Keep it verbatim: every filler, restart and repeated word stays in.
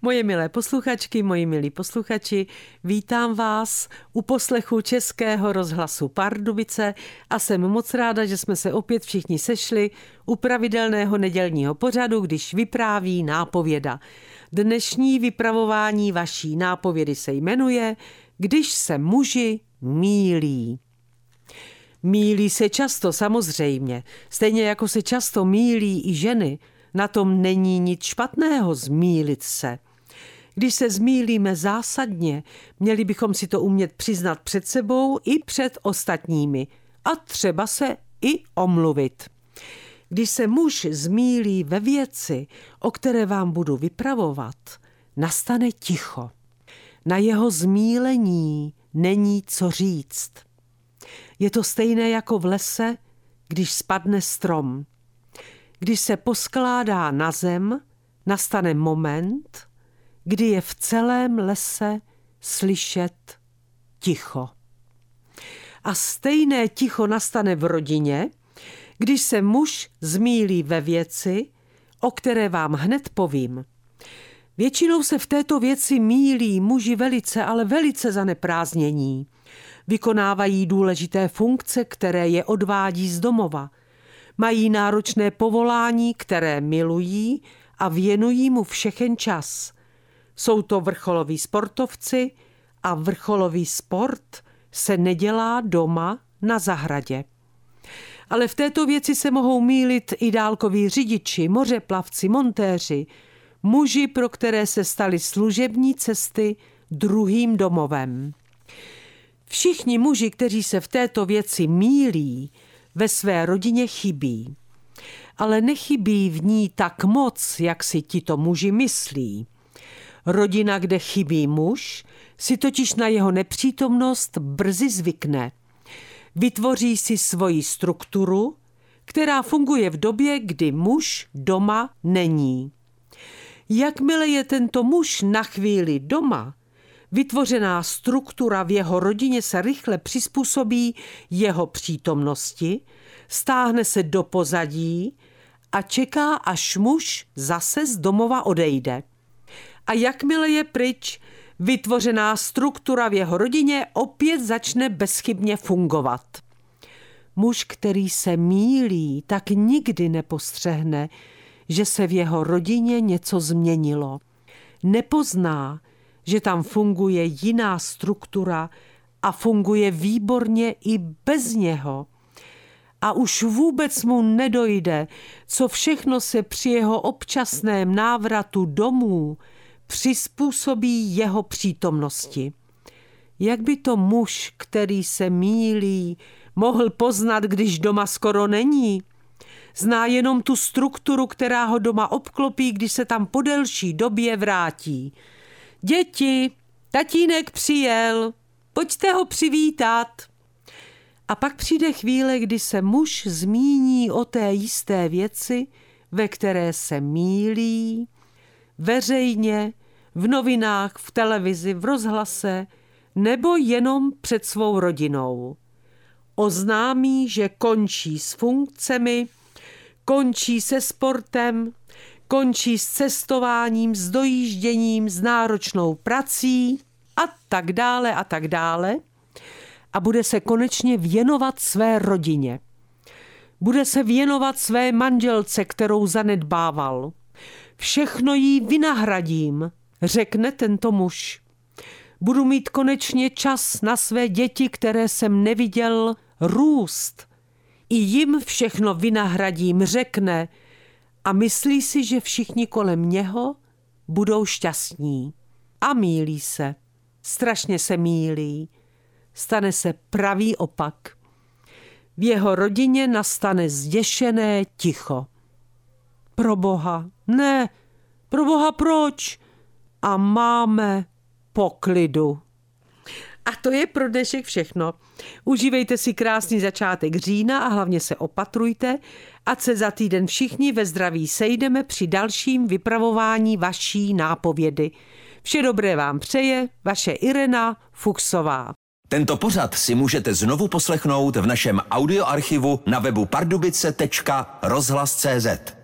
Moje milé posluchačky, moji milí posluchači, vítám vás u poslechu Českého rozhlasu Pardubice a jsem moc ráda, že jsme se opět všichni sešli u pravidelného nedělního pořadu, když vypráví nápověda. Dnešní vypravování vaší nápovědy se jmenuje Když se muži mýlí. Mýlí se často, samozřejmě, stejně jako se často mýlí i ženy. Na tom není nic špatného zmýlit se. Když se zmýlíme zásadně, měli bychom si to umět přiznat před sebou i před ostatními a třeba se i omluvit. Když se muž zmýlí ve věci, o které vám budu vypravovat, nastane ticho. Na jeho zmýlení není co říct. Je to stejné jako v lese, když spadne strom. Když se poskládá na zem, nastane moment, kdy je v celém lese slyšet ticho. A stejné ticho nastane v rodině, když se muž zmýlí ve věci, o které vám hned povím. Většinou se v této věci mýlí muži velice, ale velice zaneprázdnění. Vykonávají důležité funkce, které je odvádí z domova. Mají náročné povolání, které milují a věnují mu všechen čas. Jsou to vrcholoví sportovci a vrcholový sport se nedělá doma na zahradě. Ale v této věci se mohou mýlit i dálkoví řidiči, mořeplavci, montéři, muži, pro které se staly služební cesty druhým domovem. Všichni muži, kteří se v této věci mýlí, ve své rodině chybí. Ale nechybí v ní tak moc, jak si tito muži myslí. Rodina, kde chybí muž, si totiž na jeho nepřítomnost brzy zvykne. Vytvoří si svoji strukturu, která funguje v době, kdy muž doma není. Jakmile je tento muž na chvíli doma, vytvořená struktura v jeho rodině se rychle přizpůsobí jeho přítomnosti, stáhne se do pozadí a čeká, až muž zase z domova odejde. A jakmile je pryč, vytvořená struktura v jeho rodině opět začne bezchybně fungovat. Muž, který se mýlí, tak nikdy nepostřehne, že se v jeho rodině něco změnilo. Nepozná, že tam funguje jiná struktura a funguje výborně i bez něho. A už vůbec mu nedojde, co všechno se při jeho občasném návratu domů přizpůsobí jeho přítomnosti. Jak by to muž, který se mýlí, mohl poznat, když doma skoro není? Zná jenom tu strukturu, která ho doma obklopí, když se tam po delší době vrátí. Děti, tatínek přijel, pojďte ho přivítat. A pak přijde chvíle, kdy se muž zmíní o té jisté věci, ve které se mýlí, veřejně, v novinách, v televizi, v rozhlase, nebo jenom před svou rodinou. Oznámí, že končí s funkcemi, končí se sportem, končí s cestováním, s dojížděním, s náročnou prací a tak dále a tak dále a bude se konečně věnovat své rodině. Bude se věnovat své manželce, kterou zanedbával. Všechno jí vynahradím, řekne tento muž. Budu mít konečně čas na své děti, které jsem neviděl růst. I jim všechno vynahradím, řekne a myslí si, že všichni kolem něho budou šťastní. A mýlí se. Strašně se mýlí. Stane se pravý opak. V jeho rodině nastane zděšené ticho. Proboha, ne, proboha proč? A máme poklidu. A to je pro dnešek všechno. Užívejte si krásný začátek října a hlavně se opatrujte, ať se za týden všichni ve zdraví sejdeme při dalším vypravování vaší nápovědy. Vše dobré vám přeje vaše Irena Fuchsová. Tento pořad si můžete znovu poslechnout v našem audioarchivu na webu pardubice tečka rozhlas tečka cé zet.